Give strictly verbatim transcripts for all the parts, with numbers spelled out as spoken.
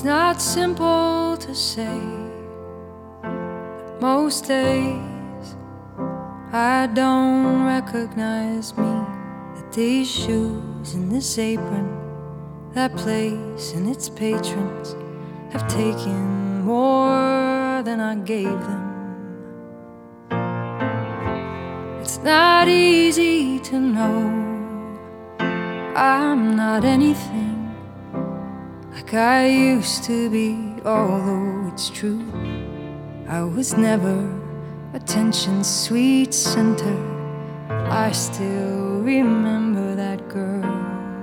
It's not simple to say that most days I don't recognize me, that these shoes and this apron, that place and its patrons have taken more than I gave them. It's not easy to know I'm not anything like I used to be, although it's true I was never attention's sweet center. I still remember that girl.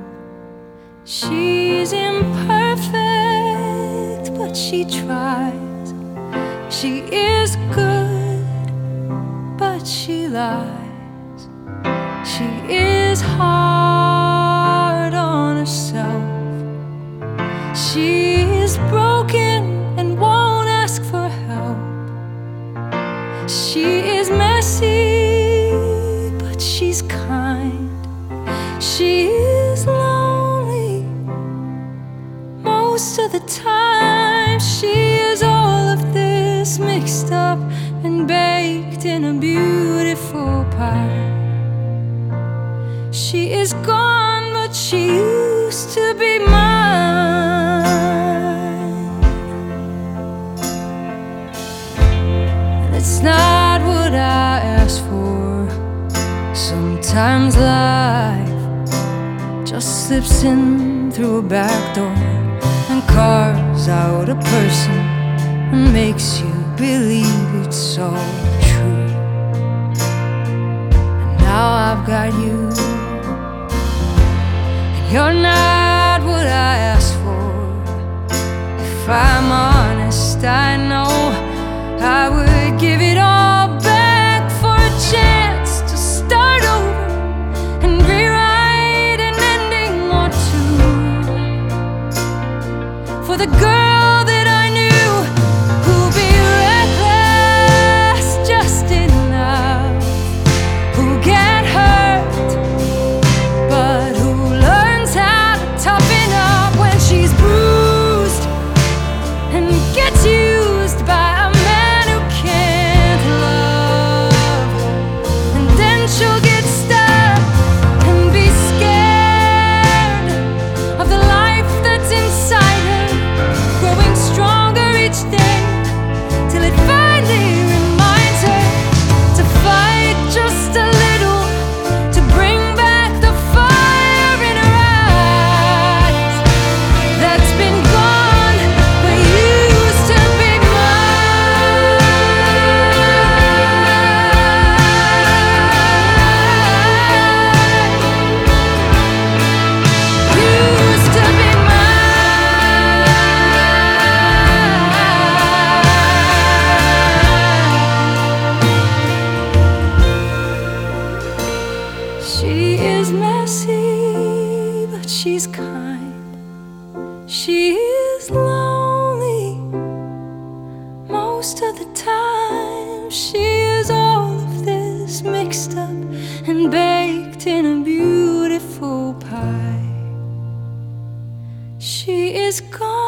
She's imperfect, but she tries. She is good, but she lies. She is hard on herself. She is broken and won't ask for help. She is messy, but she's kind. She is lonely most of the time. She is all of this mixed up and baked in a beautiful pie. She is gone, but she used to be mine. And it's not what I asked for. Sometimes life just slips in through a back door and carves out a person and makes you believe it's so true. And now I've got you, and you're not what I asked for. If I'm honest, I know I would give it all back for a chance to start over and rewrite an ending or two for the girl that I knew who'd be reckless just enough, who get hurt but who learns how to toughen up when she's bruised and gets used by a man who can't love. And then she'll get stuck and be scared of the life that's inside her, growing stronger each day till it finally reminds her to fight just a little, to bring back the fire in her eyes that's been gone but used to be mine. Used to be mine. She is messy, but she's kind. She is lonely most of the time. She is all of this mixed up and baked in a beautiful pie. She is gone.